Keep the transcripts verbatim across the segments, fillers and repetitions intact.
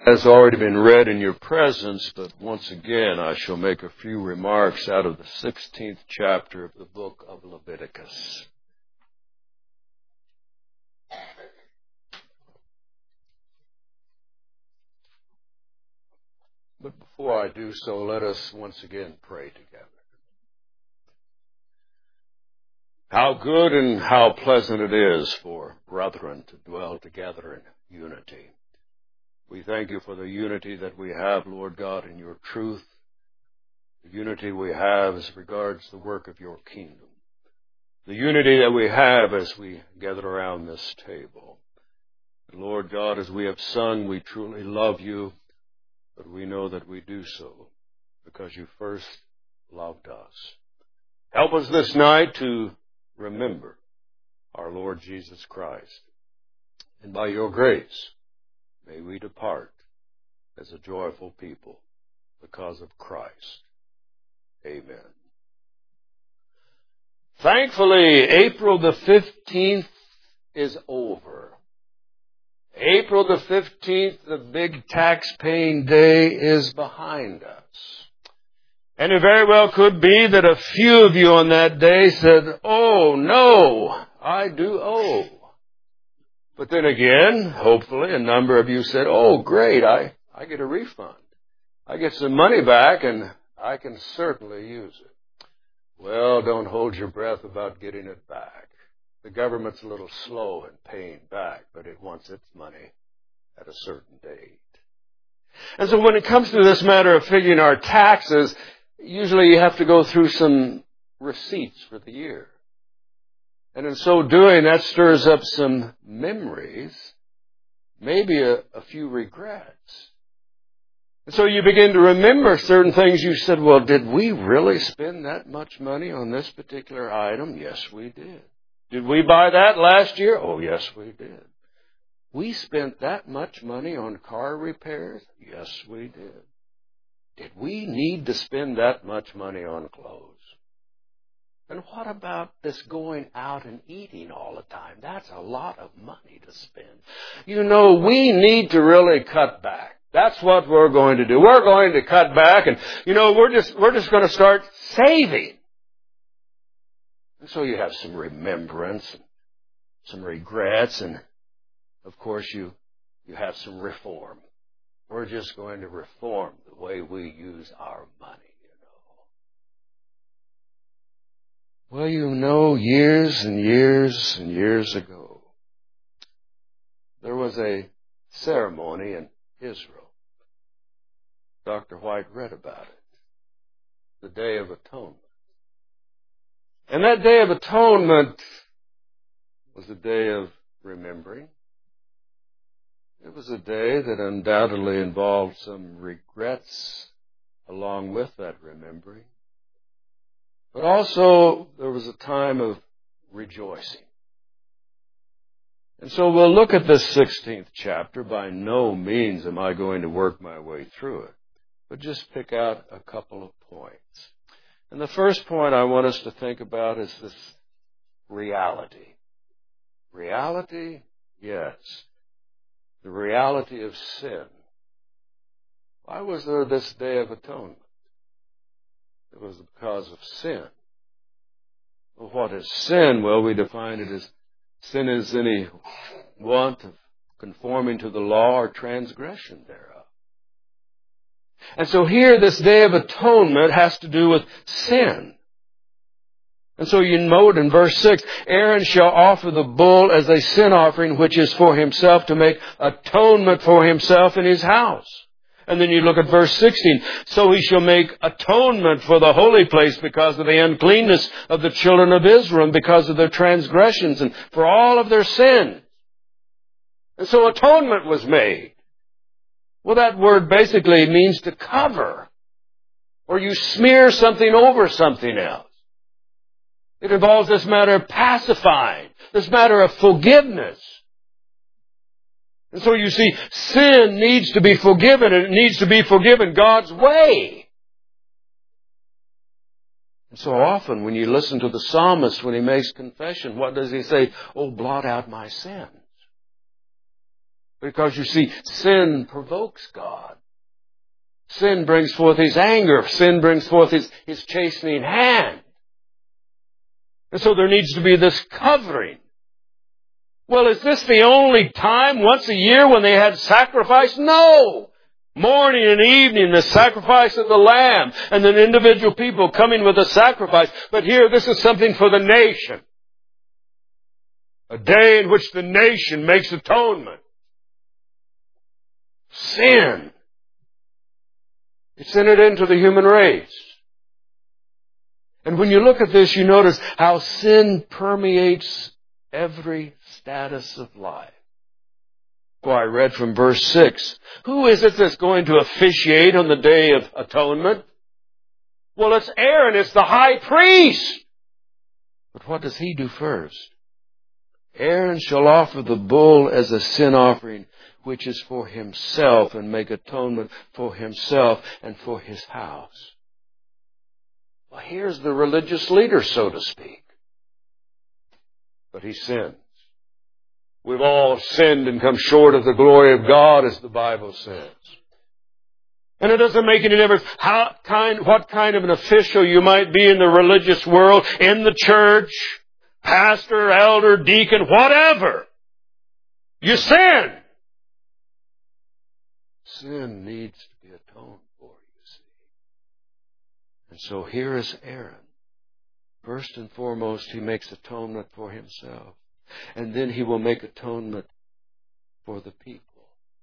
has already been read in your presence, but once again I shall make a few remarks out of the sixteenth chapter of the book of Leviticus. But before I do so, let us once again pray together. How good and how pleasant it is for brethren to dwell together in unity. We thank you for the unity that we have, Lord God, in your truth. The unity we have as regards the work of your kingdom. The unity that we have as we gather around this table. And Lord God, as we have sung, we truly love you, but we know that we do so because you first loved us. Help us this night to remember our Lord Jesus Christ. And by your grace, may we depart as a joyful people because of Christ. Amen. Thankfully, April the fifteenth is over. April the fifteenth, the big tax-paying day, is behind us. And it very well could be that a few of you on that day said, "Oh, no, I do owe." But then again, hopefully, a number of you said, "Oh, great, I, I get a refund. I get some money back, and I can certainly use it." Well, don't hold your breath about getting it back. The government's a little slow in paying back, but it wants its money at a certain date. And so when it comes to this matter of figuring our taxes, usually you have to go through some receipts for the year. And in so doing, that stirs up some memories, maybe a, a few regrets. And so you begin to remember certain things you said, "Well, did we really spend that much money on this particular item?" Yes, we did. Did we buy that last year? Oh, yes, we did. We spent that much money on car repairs? Yes, we did. Did we need to spend that much money on clothes? And what about this going out and eating all the time? That's a lot of money to spend. You know, we need to really cut back. That's what we're going to do. We're going to cut back, and, you know, we're just, we're just going to start saving. And so you have some remembrance, and some regrets, and, of course, you, you have some reform. We're just going to reform the way we use our money. Well, you know, years and years and years ago, there was a ceremony in Israel. Doctor White read about it. The Day of Atonement. And that Day of Atonement was a day of remembering. It was a day that undoubtedly involved some regrets along with that remembering. But also, there was a time of rejoicing. And so we'll look at this sixteenth chapter. By no means am I going to work my way through it, but just pick out a couple of points. And the first point I want us to think about is this reality. Reality? Yes. The reality of sin. Why was there this Day of Atonement? It was because of sin. Well, what is sin? Well, we define it as sin is any want of conforming to the law or transgression thereof. And so here, this Day of Atonement has to do with sin. And so you note in verse six, "Aaron shall offer the bull as a sin offering, which is for himself, to make atonement for himself and his house." And then you look at verse sixteen. "So he shall make atonement for the holy place because of the uncleanness of the children of Israel, and because of their transgressions, and for all of their sins." And so atonement was made. Well, that word basically means to cover, or you smear something over something else. It involves this matter of pacifying, this matter of forgiveness. And so you see, sin needs to be forgiven, and it needs to be forgiven God's way. And so often when you listen to the psalmist when he makes confession, what does he say? "Oh, blot out my sins." Because you see, sin provokes God. Sin brings forth His anger. Sin brings forth His, His chastening hand. And so there needs to be this covering. Well, is this the only time, once a year, when they had sacrifice? No! Morning and evening, the sacrifice of the lamb, and then individual people coming with a sacrifice. But here, this is something for the nation. A day in which the nation makes atonement. Sin. It's entered into the human race. And when you look at this, you notice how sin permeates every status of life. Well, I read from verse six. Who is it that's going to officiate on the Day of Atonement? Well, it's Aaron. It's the high priest. But what does he do first? Aaron shall offer the bull as a sin offering, which is for himself, and make atonement for himself and for his house. Well, here's the religious leader, so to speak. But he sins. We've all sinned and come short of the glory of God, as the Bible says. And it doesn't make any difference how kind, what kind of an official you might be in the religious world, in the church, pastor, elder, deacon, whatever. You sin. Sin needs to be atoned for, you see. And so here is Aaron. First and foremost, he makes atonement for himself. And then he will make atonement for the people.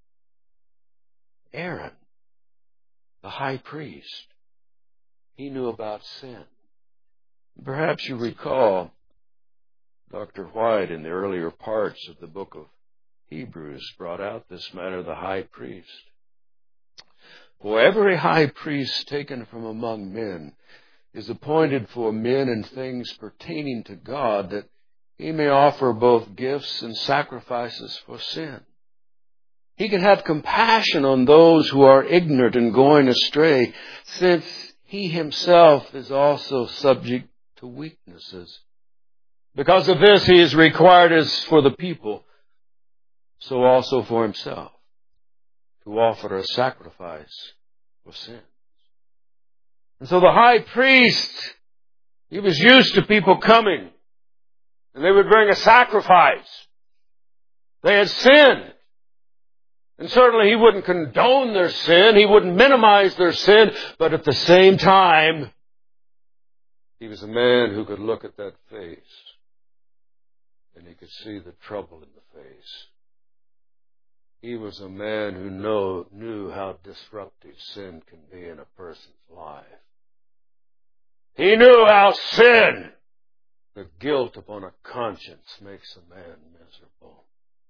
Aaron, the high priest, he knew about sin. Perhaps you recall Doctor White in the earlier parts of the book of Hebrews brought out this matter of the high priest. For every high priest taken from among men is appointed for men and things pertaining to God, that he may offer both gifts and sacrifices for sin. He can have compassion on those who are ignorant and going astray, since he himself is also subject to weaknesses. Because of this, he is required as for the people, so also for himself, to offer a sacrifice for sin. And so the high priest, he was used to people coming, and they would bring a sacrifice. They had sinned. And certainly he wouldn't condone their sin. He wouldn't minimize their sin. But at the same time, he was a man who could look at that face, and he could see the trouble in the face. He was a man who know, knew how disruptive sin can be in a person's life. He knew how sin, the guilt upon a conscience, makes a man miserable.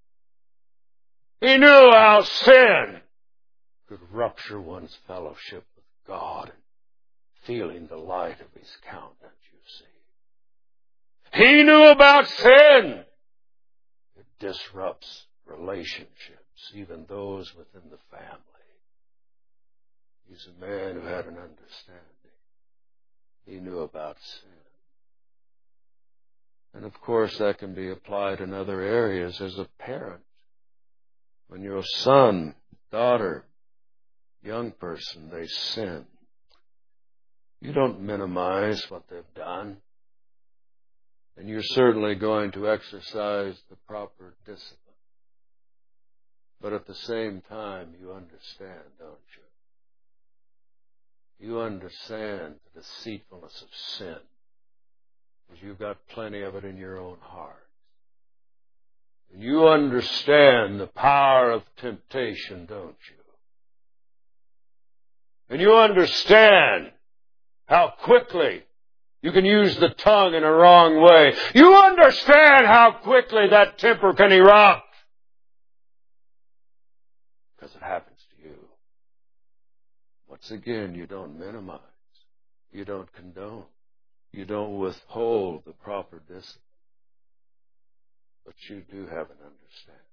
He knew how sin could rupture one's fellowship with God and feeling the light of His countenance, you see. He knew about sin. It disrupts relationships, even those within the family. He's a man who had an understanding. He knew about sin. And of course that can be applied in other areas as a parent. When your son, daughter, young person, they sin, you don't minimize what they've done. And you're certainly going to exercise the proper discipline. But at the same time, you understand, don't you? You understand the deceitfulness of sin, because you've got plenty of it in your own heart. And you understand the power of temptation, don't you? And you understand how quickly you can use the tongue in a wrong way. You understand how quickly that temper can erupt. Because it happens to you. Once again, you don't minimize. You don't condone. You don't withhold the proper discipline. But you do have an understanding.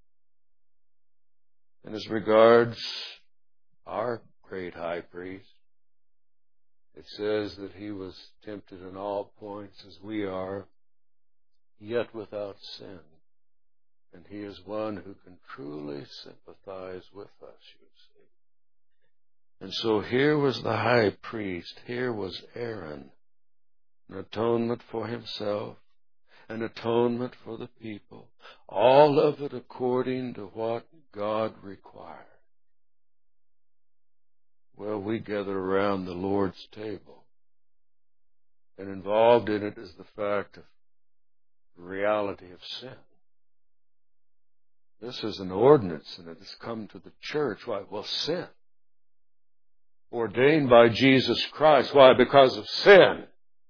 And as regards our great high priest, it says that he was tempted in all points as we are, yet without sin. And He is one who can truly sympathize with us, you see. And so here was the high priest. Here was Aaron. An atonement for himself. An atonement for the people. All of it according to what God required. Well, we gather around the Lord's table. And involved in it is the fact of the reality of sin. This is an ordinance, and it has come to the church. Why? Well, sin. Ordained by Jesus Christ. Why? Because of sin.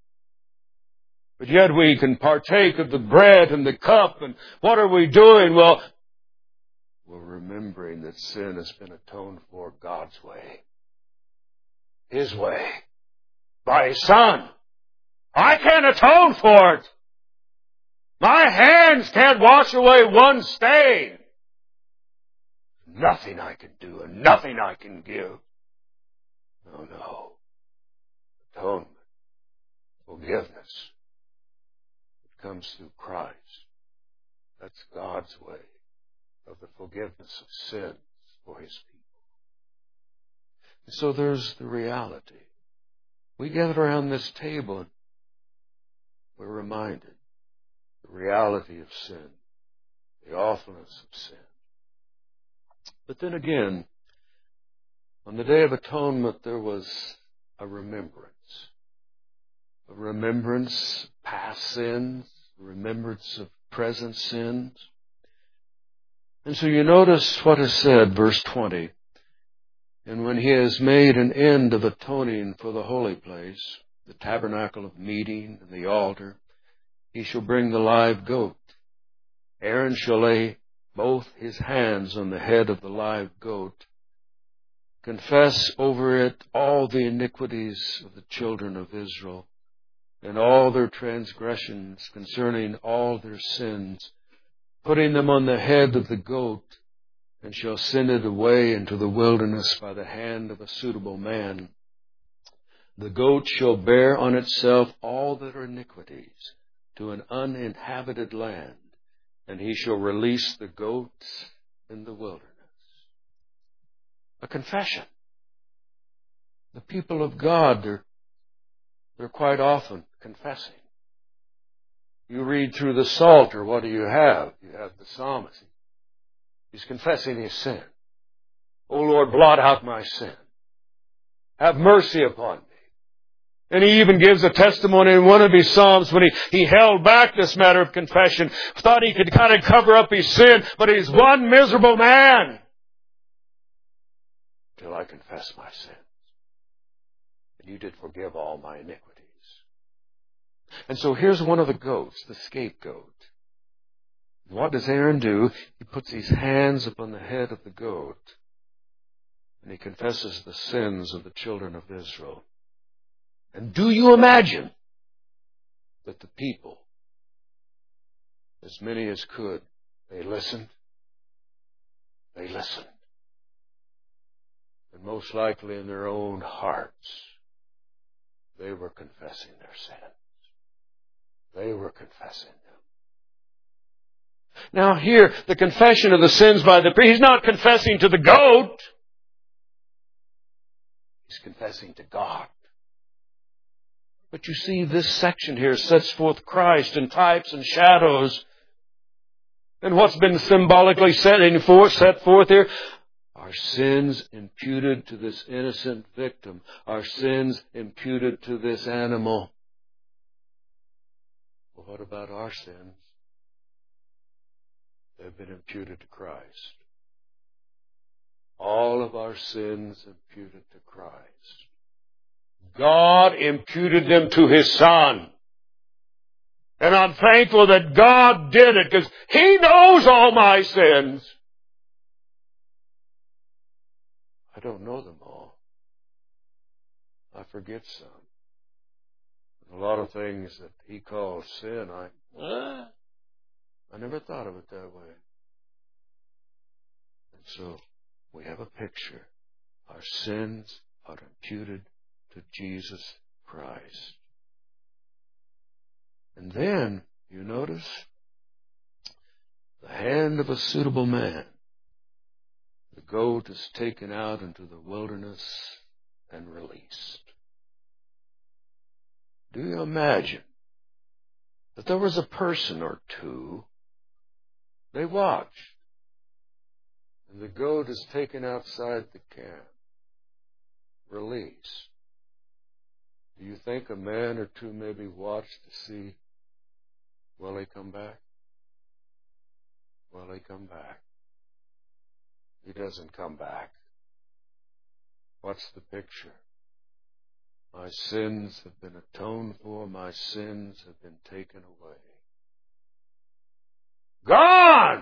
But yet we can partake of the bread and the cup, and what are we doing? Well, we're remembering that sin has been atoned for God's way. His way. By His Son. I can't atone for it. My hands can't wash away one stain. Nothing I can do and nothing I can give. No, no. Atonement. Forgiveness. It comes through Christ. That's God's way of the forgiveness of sins for His people. And so there's the reality. We gather around this table and we're reminded the reality of sin, the awfulness of sin. But then again, on the Day of Atonement, there was a remembrance. A remembrance of past sins, a remembrance of present sins. And so you notice what is said, verse twenty. And when He has made an end of atoning for the holy place, the tabernacle of meeting and the altar, He shall bring the live goat. Aaron shall lay both his hands on the head of the live goat, confess over it all the iniquities of the children of Israel, and all their transgressions concerning all their sins, putting them on the head of the goat, and shall send it away into the wilderness by the hand of a suitable man. The goat shall bear on itself all their iniquities to an uninhabited land, and he shall release the goats in the wilderness. A confession. The people of God, they're, they're quite often confessing. You read through the Psalter, what do you have? You have the psalmist. He's confessing his sin. O Lord, blot out my sin. Have mercy upon me. And he even gives a testimony in one of his Psalms when he, he held back this matter of confession, thought he could kind of cover up his sin, but he's one miserable man till I confess my sins. And you did forgive all my iniquities. And so here's one of the goats, the scapegoat. What does Aaron do? He puts his hands upon the head of the goat, and he confesses the sins of the children of Israel. And do you imagine that the people, as many as could, they listened? They listened. And most likely in their own hearts, they were confessing their sins. They were confessing them. Now here, the confession of the sins by the priest, he's not confessing to the goat. He's confessing to God. But you see, this section here sets forth Christ in types and shadows. And what's been symbolically set forth, set forth here? Our sins imputed to this innocent victim. Our sins imputed to this animal. Well, what about our sins? They've been imputed to Christ. All of our sins imputed to Christ. God imputed them to His Son. And I'm thankful that God did it because He knows all my sins. I don't know them all. I forget some. A lot of things that He calls sin, I, uh, I never thought of it that way. And so we have a picture. Our sins are imputed to Jesus Christ. And then, you notice, the hand of a suitable man, the goat is taken out into the wilderness and released. Do you imagine that there was a person or two, they watched, and the goat is taken outside the camp, released? Do you think a man or two maybe watched to see, will he come back? Will he come back? He doesn't come back. What's the picture? My sins have been atoned for. My sins have been taken away. Gone!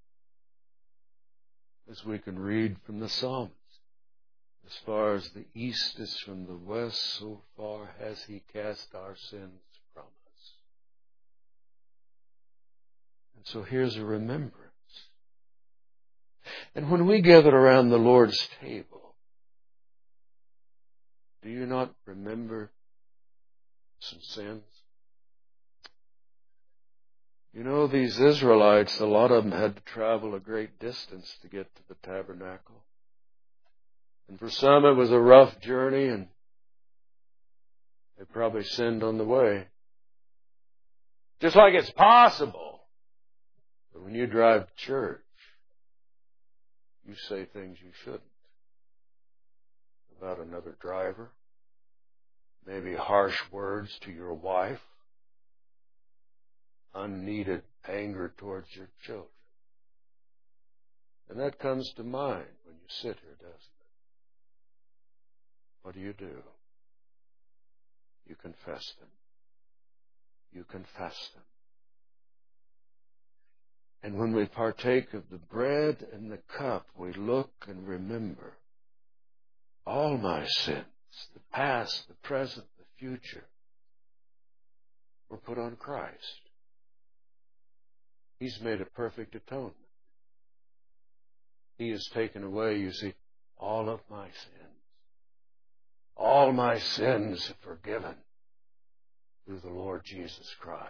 As we can read from the Psalms. As far as the east is from the west, so far has He cast our sins from us. And so here's a remembrance. And when we gather around the Lord's table, do you not remember some sins? You know, these Israelites, a lot of them had to travel a great distance to get to the tabernacle. And for some it was a rough journey, and they probably sinned on the way. Just like it's possible that when you drive to church, you say things you shouldn't about another driver, maybe harsh words to your wife, unneeded anger towards your children. And that comes to mind when you sit here, doesn't it? What do you do? You confess them. You confess them. And when we partake of the bread and the cup, we look and remember all my sins, the past, the present, the future, were put on Christ. He's made a perfect atonement. He has taken away, you see, all of my sins. All my sins are forgiven through the Lord Jesus Christ.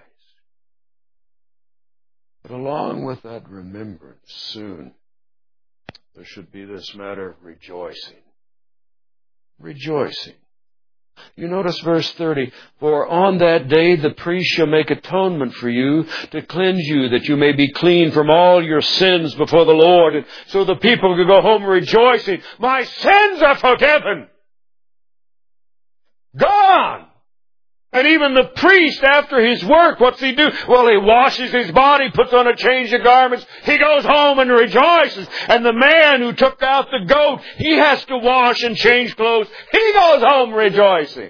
But along with that remembrance, soon, there should be this matter of rejoicing. Rejoicing. You notice verse thirty, for on that day the priest shall make atonement for you to cleanse you, that you may be clean from all your sins before the Lord. And so the people could go home rejoicing. My sins are forgiven. Gone. And even the priest, after his work, what's he do? Well, he washes his body, puts on a change of garments. He goes home and rejoices. And the man who took out the goat, he has to wash and change clothes. He goes home rejoicing.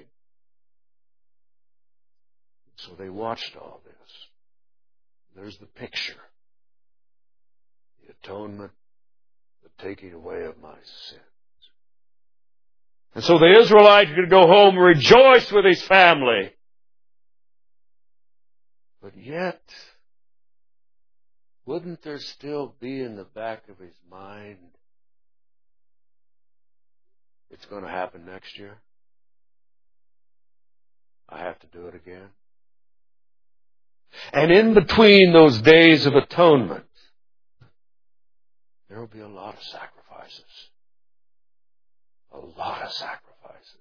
So they watched all this. There's the picture. The atonement, the taking away of my sins. And so the Israelite could go home, rejoice with his family. But yet, wouldn't there still be in the back of his mind, it's going to happen next year? I have to do it again. And in between those days of atonement, there will be a lot of sacrifices. A lot of sacrifices.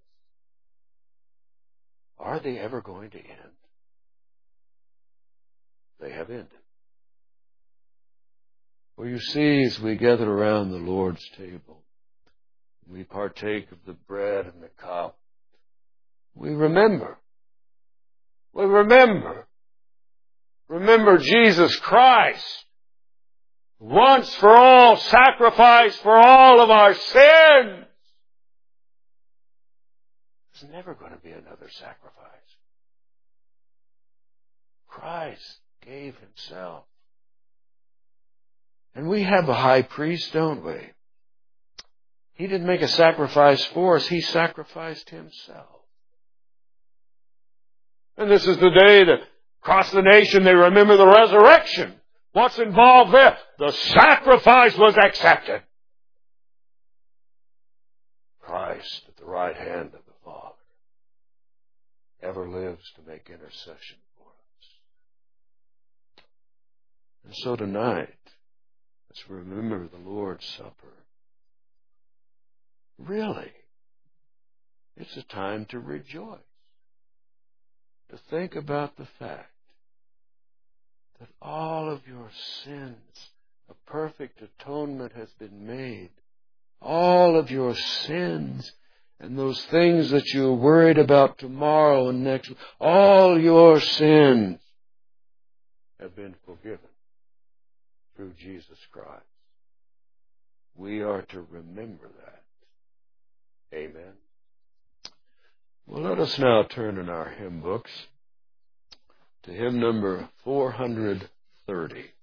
Are they ever going to end? They have ended. Well, you see, as we gather around the Lord's table, we partake of the bread and the cup, we remember. We remember. Remember Jesus Christ, once for all sacrificed for all of our sins. There's never going to be another sacrifice. Christ gave Himself. And we have a high priest, don't we? He didn't make a sacrifice for us. He sacrificed Himself. And this is the day that across the nation they remember the resurrection. What's involved there? The sacrifice was accepted. Christ at the right hand of the Father ever lives to make intercession for us. And so tonight, let's remember the Lord's Supper. Really, it's a time to rejoice, to think about the fact that all of your sins, a perfect atonement has been made. All of your sins and those things that you're worried about tomorrow and next week, all your sins have been forgiven through Jesus Christ. We are to remember that. Amen. Well, let us now turn in our hymn books to hymn number four hundred thirty.